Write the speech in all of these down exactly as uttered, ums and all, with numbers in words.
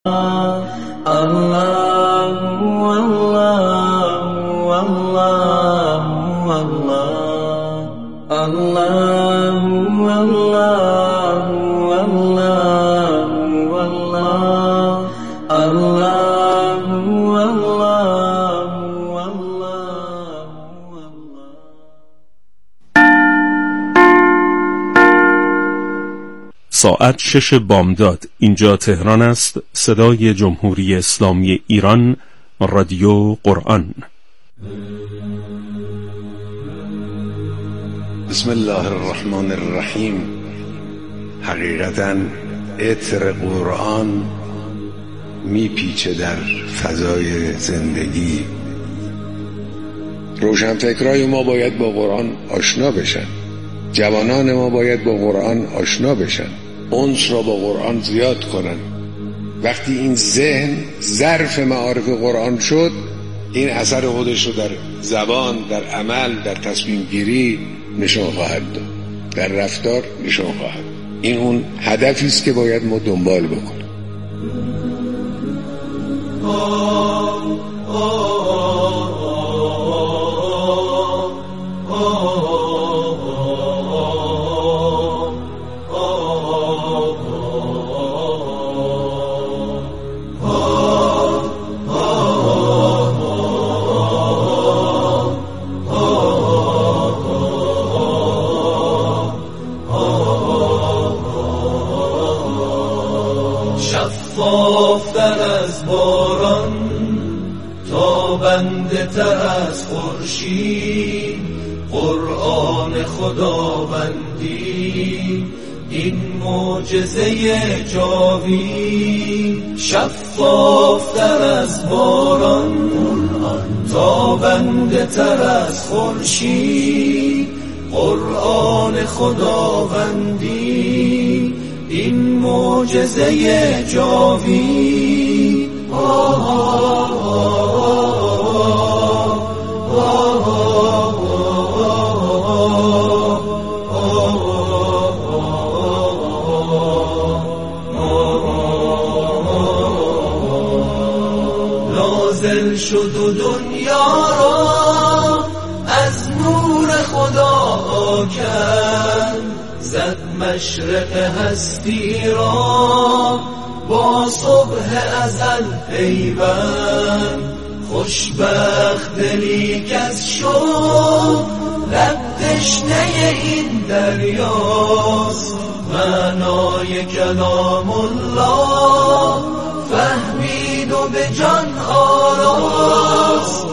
ساعت شش بامداد. اینجا تهران است. صدای جمهوری اسلامی ایران، رادیو قرآن. بسم الله الرحمن الرحیم. حقیقتاً عطر قرآن میپیچه در فضای زندگی. روشنفکرای ما باید با قرآن آشنا بشن، جوانان ما باید با قرآن آشنا بشن، انس را با قرآن زیاد کنن. وقتی این ذهن ظرف معارف قرآن شد، این اثر خودش رو در زبان، در عمل، در تصمیم گیری نشان خواهد داد، در رفتار نشان خواهد. این اون هدفی است که باید ما دنبال بکنیم. شفافتر از باران، تابنده تر از خورشید، قرآن خداوندی این معجزه جاوید. شفافتر از باران، تابنده تر از خورشید، قرآن خداوندی این معجزه جاوید. آه آه آه نازل شد و دنیا را از نور خدا کرد، زد مشرق هستی را با صبح ازل پیوند. خوشبخت دلی کز شد لب تشنه این دریاست، معنای کلام الله فهمید و به جان آراست.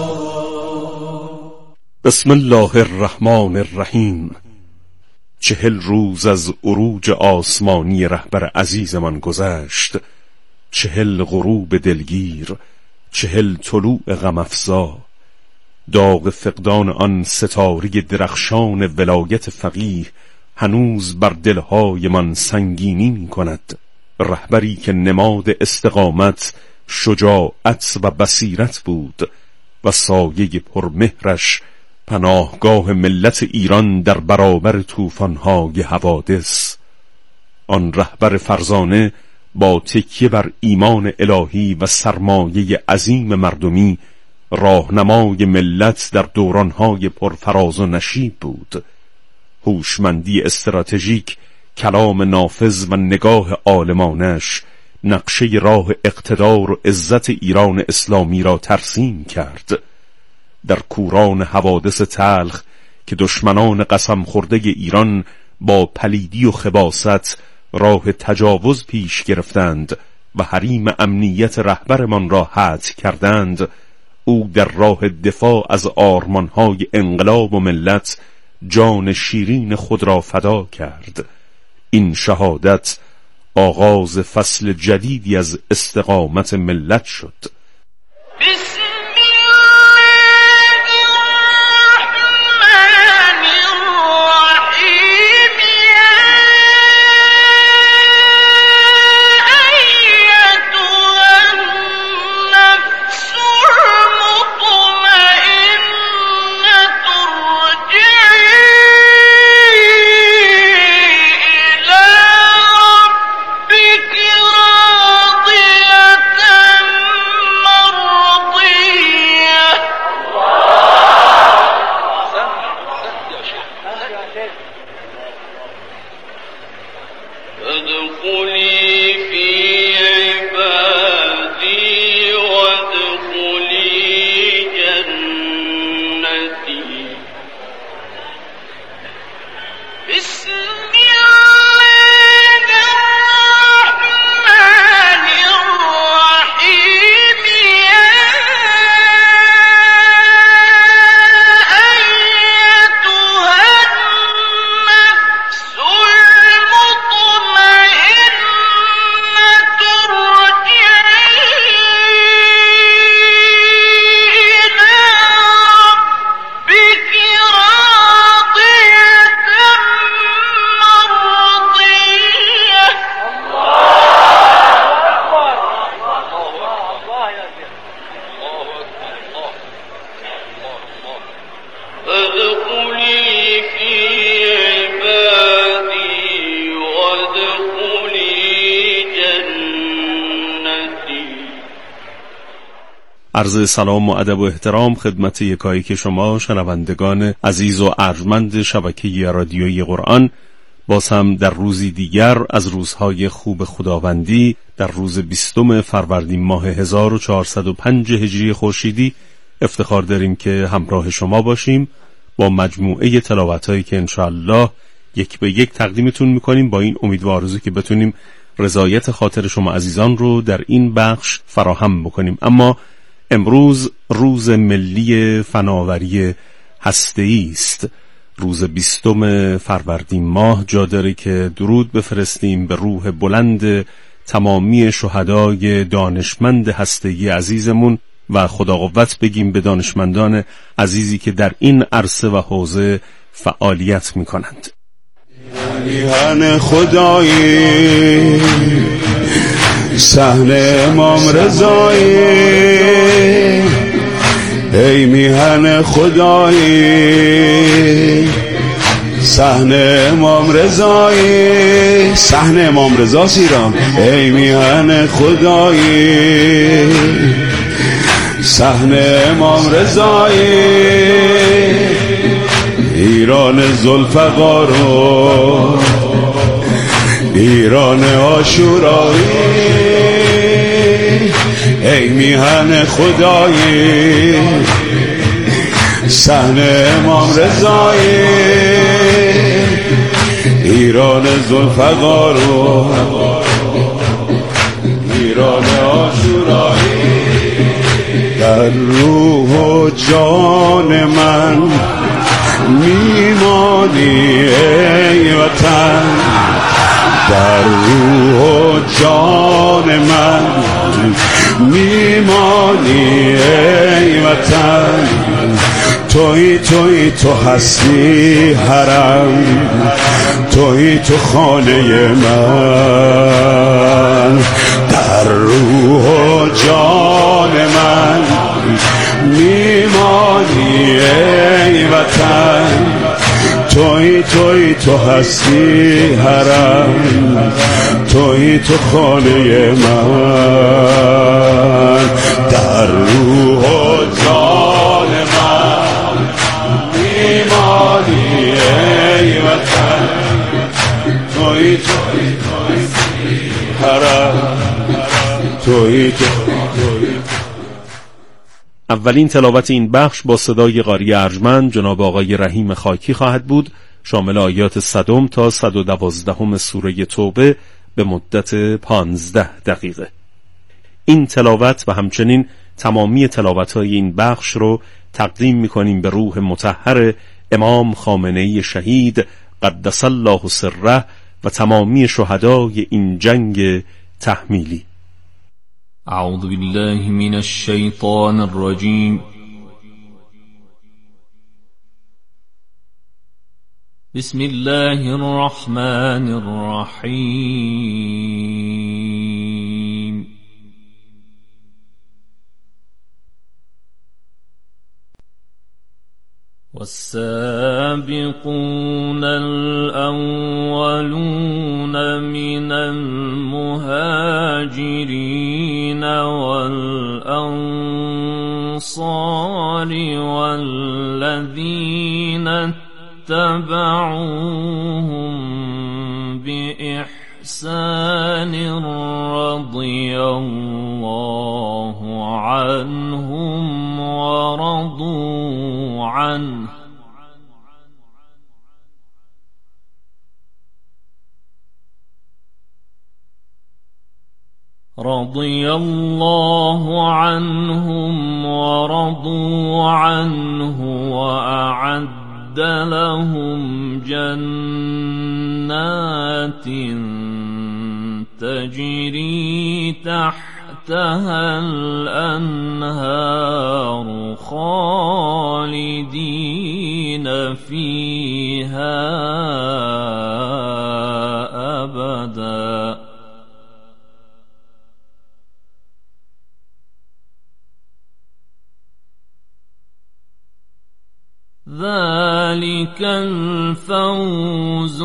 بسم الله الرحمن الرحیم. چهل روز از عروج آسمانی رهبر عزیزمان گذشت، چهل غروب دلگیر، چهل طلوع غم افزا. داغ فقدان آن ستاره درخشان ولایت فقیه هنوز بر دلهای من سنگینی می کند. رهبری که نماد استقامت، شجاعت و بصیرت بود و سایه پرمهرش پناهگاه ملت ایران در برابر طوفان‌های حوادث. آن رهبر فرزانه با تکیه بر ایمان الهی و سرمایه عظیم مردمی، راهنمای ملت در دوران‌های پرفراز و نشیب بود. هوشمندی استراتژیک، کلام نافذ و نگاه عالمانش نقشه راه اقتدار و عزت ایران اسلامی را ترسیم کرد. در کوران حوادث تلخ که دشمنان قسم خورده ایران با پلیدی و خباثت راه تجاوز پیش گرفتند و حریم امنیت رهبرمان را حذف کردند، او در راه دفاع از آرمانهای انقلاب و ملت جان شیرین خود را فدا کرد. این شهادت آغاز فصل جدیدی از استقامت ملت شد. راضية عرض سلام و ادب و احترام خدمت یکایک شما شنوندگان عزیز و ارجمند شبکه رادیویی قرآن. باز هم در روزی دیگر از روزهای خوب خداوندی، در روز بیستم فروردین ماه هزار و چهارصد و پنج هجری خورشیدی افتخار داریم که همراه شما باشیم با مجموعه تلاوت‌هایی که انشاءالله یک به یک تقدیمتون میکنیم، با این امید و آرزو که بتونیم رضایت خاطر شما عزیزان رو در این بخش فراهم بکنیم. اما امروز روز ملی فناوری هسته‌ای است، روز بیستم فروردین ماه. جا داره که درود بفرستیم به روح بلند تمامی شهدای دانشمند هسته‌ای عزیزمون و خدا قوت بگیم به دانشمندان عزیزی که در این عرصه و حوزه فعالیت میکنند. میهن خدایی صحن امام رضایی، ای میهن خدایی صحن امام رضایی، صحن امام رضا ایران، ای میهن خدایی صحن امام رضایی، ایران ذوالفقار، ایران عاشورایی، ای میهن خدایی صحن امام رضایی، ایران ذوالفقار، ایران عاشورایی، در روح و جان من میمانی ای وطن، در روح و جان من میمانی ای وطن، توی توی تو هستی حرم، توی تو خانه من، در روح و جان من میمانی ای وطن، توی توی تو هستی حرم، توی تو خانه من، در روح و جان من میمانی ای وطن، توی توی تو هستی حرم، توی توی. اولین تلاوت این بخش با صدای قاری ارجمند جناب آقای رحیم خاکی خواهد بود، شامل آیات صدم تا صد و دوازدهم سوره توبه به مدت پانزده دقیقه. این تلاوت و همچنین تمامی تلاوت‌های این بخش رو تقدیم می‌کنیم به روح مطهر امام خامنه‌ای شهید قدس الله سره و تمامی شهدای این جنگ تحمیلی. اعوذ بالله من الشیطان الرجیم. بسم الله الرحمن الرحیم. والسابقون الأولون من المهاجرين والأنصار والذين اتبعوهم بإحسان رضي الله عنهم ورضوا عنه رضي الله عنهم ورضوا عنه وأعد لهم جنات تجري تحتها الأنهار خالدين فيها أبدا ذلك الفوز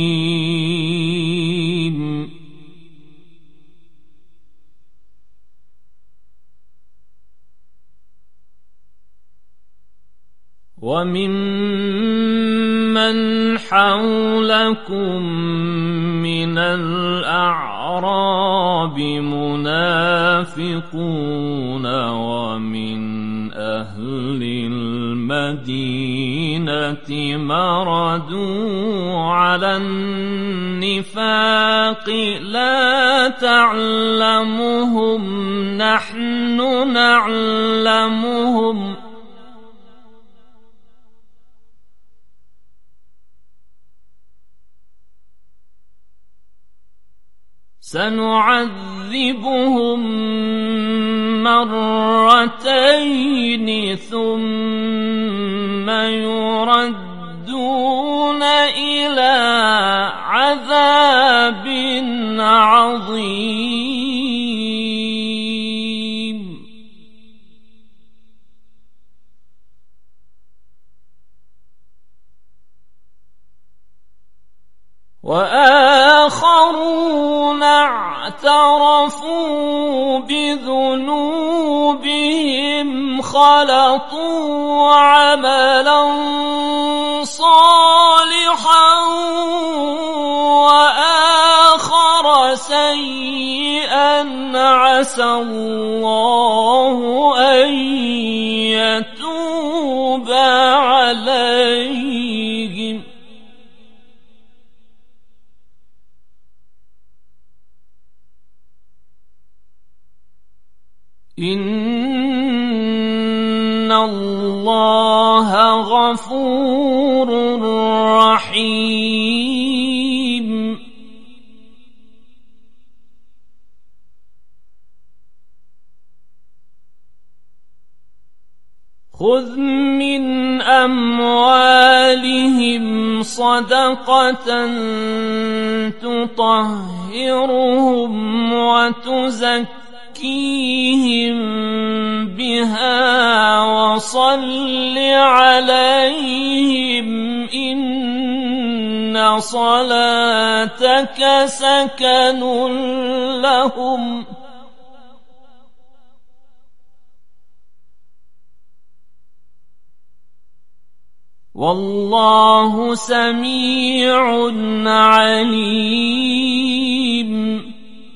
العظيم. وممن حولكم من الأعراب منافقون ومن أهل المدينة مردوا على النفاق لا تعلمهم نحن نعلمهم سنعذبهم مرتين ثم يردون إلى عذاب عظيم وآخرون اعترفوا بذنوبهم خلطوا عملا صالحا وآخر سيئا عسى الله أن يتوب عليهم إن الله غفور رحيم خذ من أموالهم صدقة تطهرهم وتزكيهم بها وصل عليهم إن صلاتك سكن لهم والله سميع عليم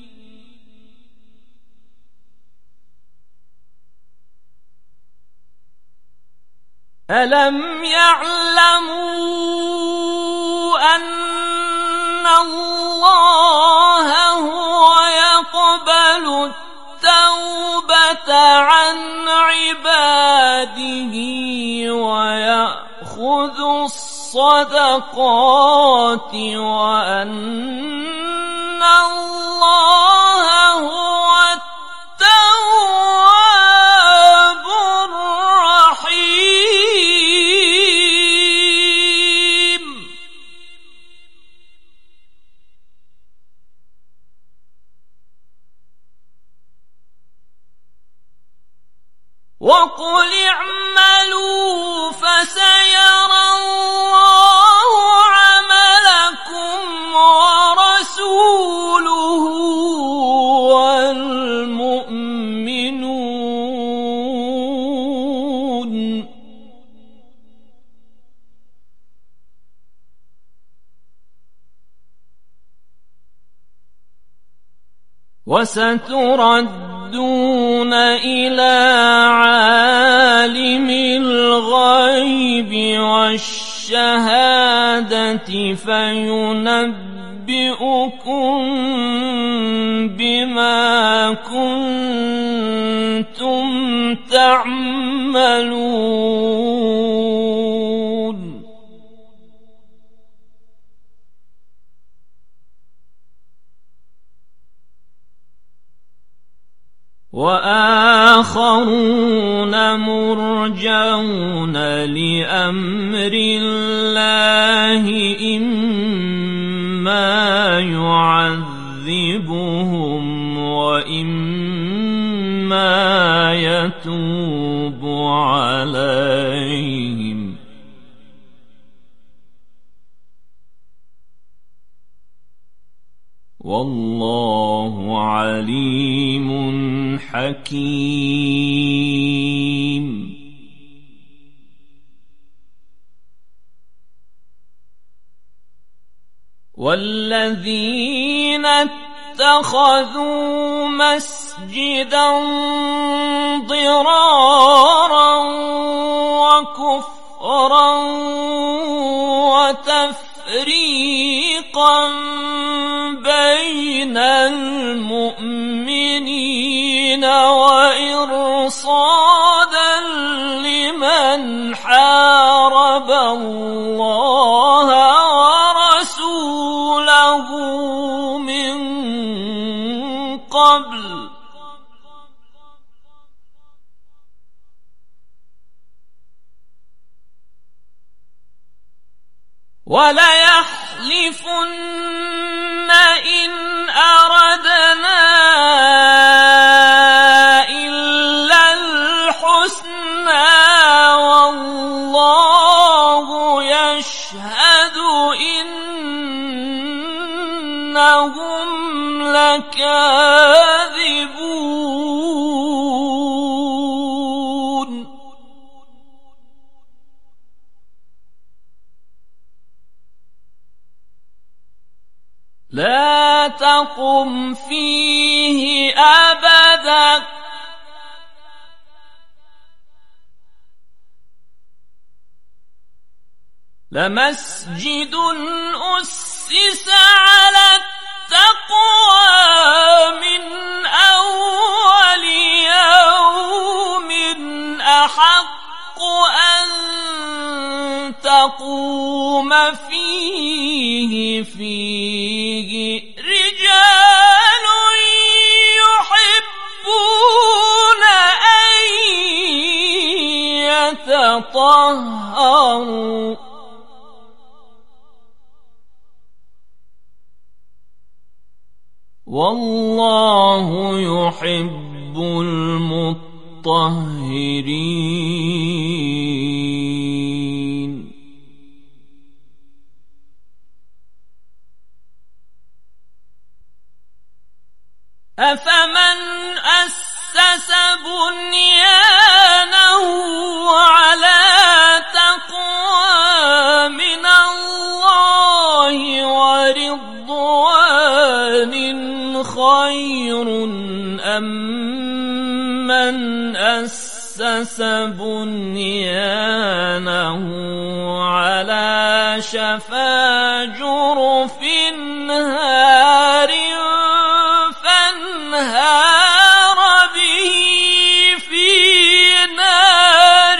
ألم يعلموا أن الله هو يقبل التوبة عن عباده ويأخذ الصدقات وأن الله هو التواب الرحيم وقل اعملوا فسيرى الله عملكم ورسوله والمؤمنون وستردون إلى عالم الغيب والشهادة فينبئكم بما كنتم تعملون وآخرون مرجون لأمر الله إما يعذبهم وإما يتوب عليهم والله عليم حكيم والذين اتخذوا مسجدا ضرارا وكفرا وتفريقا بين المؤمنين وإرصادا لمن حارب الله ورسوله من قبل وليحلفن إن أردنا إلا الحسنى والله يشهد إنهم لكاذبون لا تقم فيه أبدا لمسجد أسس على التقوى من أول يوم أحق أن تقوم فيه فيه رجال يحبون أن يتطهروا والله يحب المطهرين أفمن أسس بنيانه على تقوى من الله ورضوان خير أم من أسس بنيانه على شفا جرف هار فانهار به في نار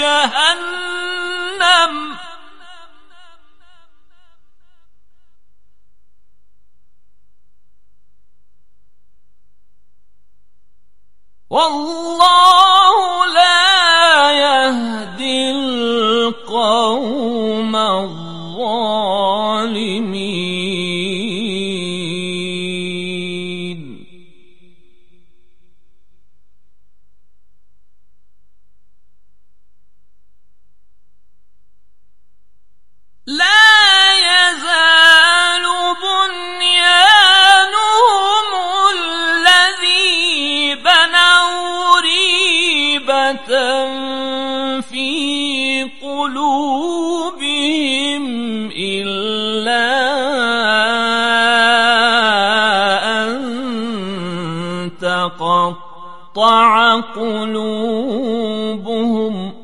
جهنم والله لا يهدي القوم الظالمين لا يزال بنيانهم الذي بنوا ريبة في قلوبهم إلا أن تقطع قلوبهم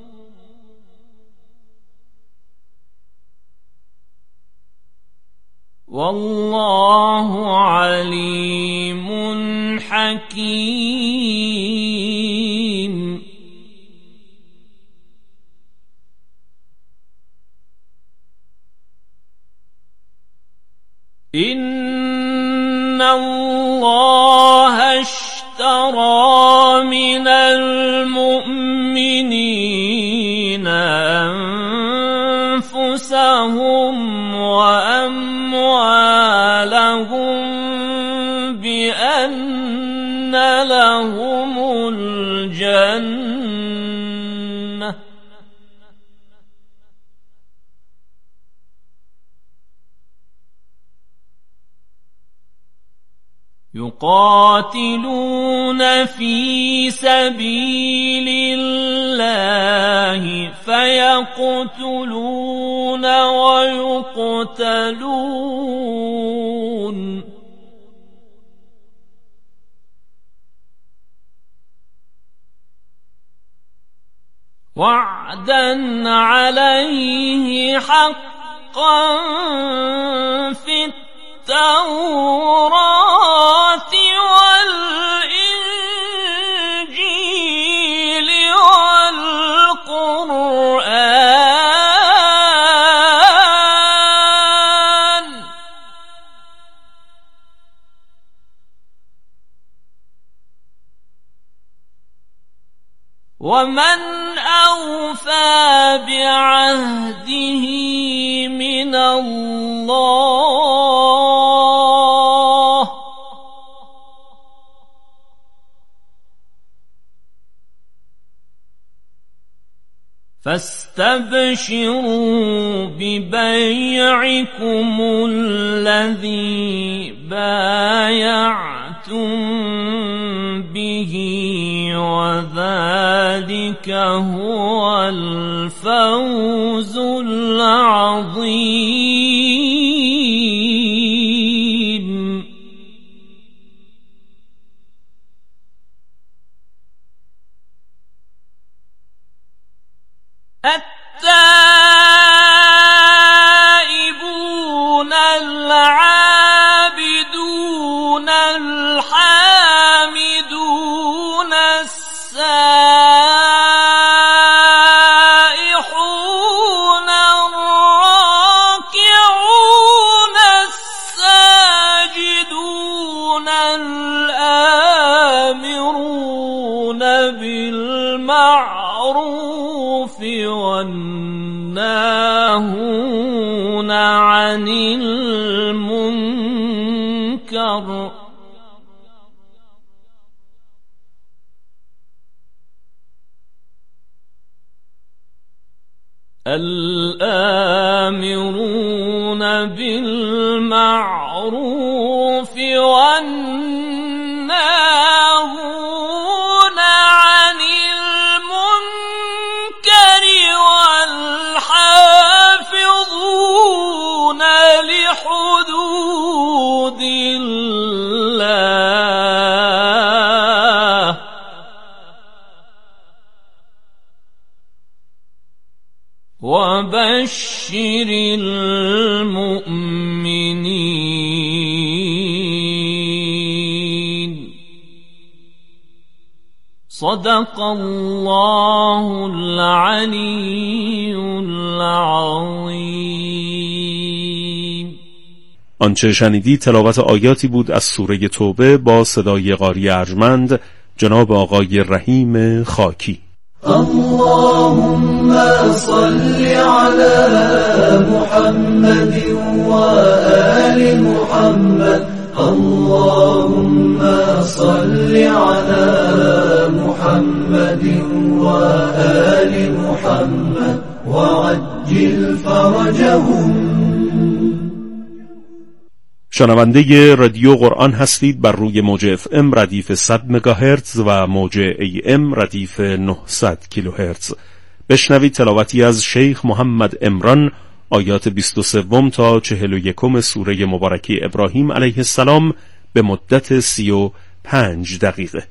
والله عليم حكيم إن الله اشترى من المؤمنين أنفسهم وأموالهم بأن لهم الجنة يقاتلون في سبيل الله فيقتلون ويقتلون وعدا عليه حقا في التوراة والإنجيل والقرآن ومن أوفى بعهده من الله فاستبشروا ببيعكم الذي بايعتم به وذلك هو الفوز العظيم. التائبون العابدون الحامدون السائحون الراكعون الساجدون الآمرون بالمعروف والناهون عن المنكر الآمرون بالمعروف والناهون عن المنكر والحافظون لحدود الله وبشر المؤمنين. صدق الله العلی العظیم. آنچه شنیدی تلاوت آیاتی بود از سوره توبه با صدای قاری ارجمند جناب آقای رحیم خاکی. اللهم صل على محمد وآل محمد. اللهم صل على محمد وآل محمد وعجل فرجهم. شنونده رادیو قرآن هستید بر روی موج اف ام ردیف صد مگاهرتز و موج ای ام ردیف نهصد کیلوهرتز. بشنوید تلاوتی از شیخ محمد عمران آیات بیست و سه تا چهل و یک سوره مبارکه ابراهیم علیه السلام به مدت سی و پنج دقیقه.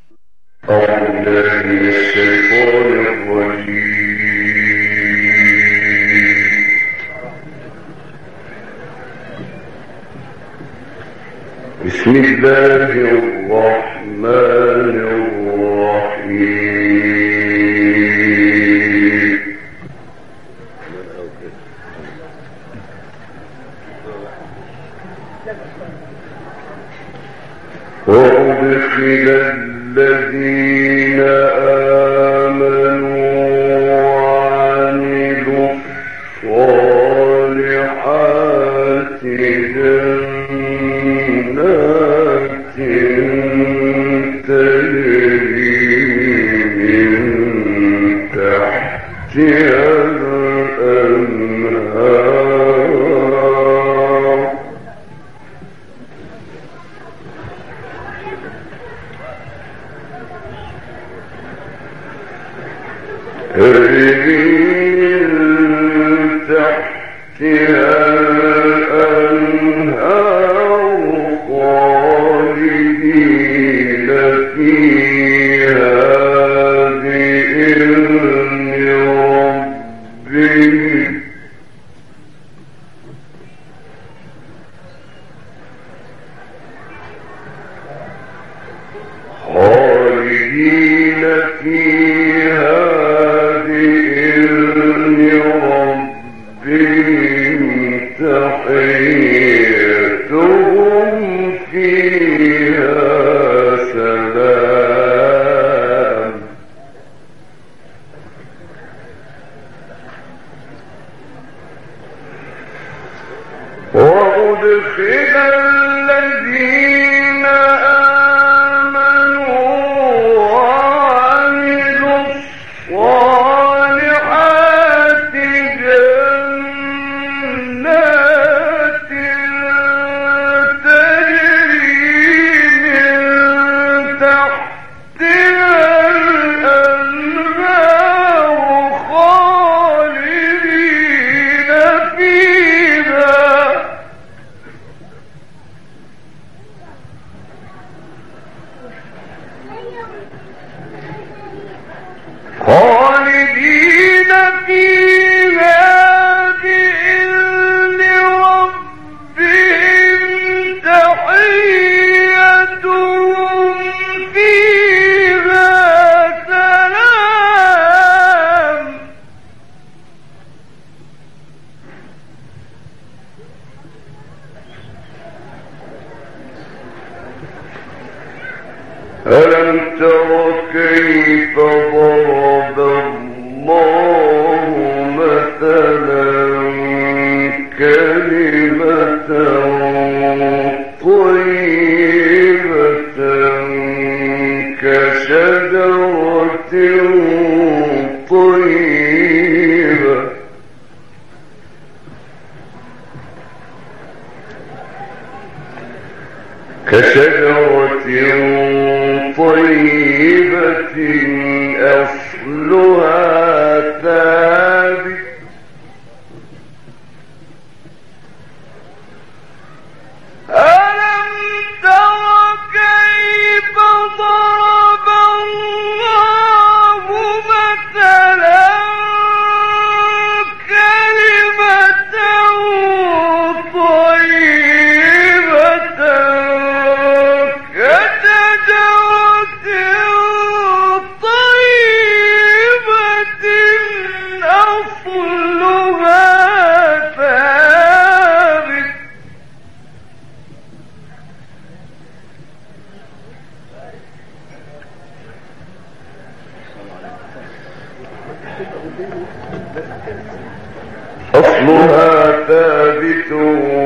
بسم الله الرحمن الرحيم. وأدخل الذين آمنوا وعملوا الصالحات جنات تجري من تحتها الأنهار تجري من تحتها الأنهار خالدين فيها بإذن ربهم خالدين فيها بإذن ربهم تحيتهم فيها سلام وأدخل الذين آمنوا وعملوا الصالحات جنات تجري من تحتها الأنهار خالدين فيها خالدين فيها بإذن ربهم تحيتهم فيها سلام ألم تر كيف ضرب الله مثلا كلمة طيبة كشجرة طيبة كشجرة طيبة أصلها ثابت ألم تر كيف ضرب الله مثلا كلمة طيبة كشجرة طيبة أصلها ثابت أصلها ثابت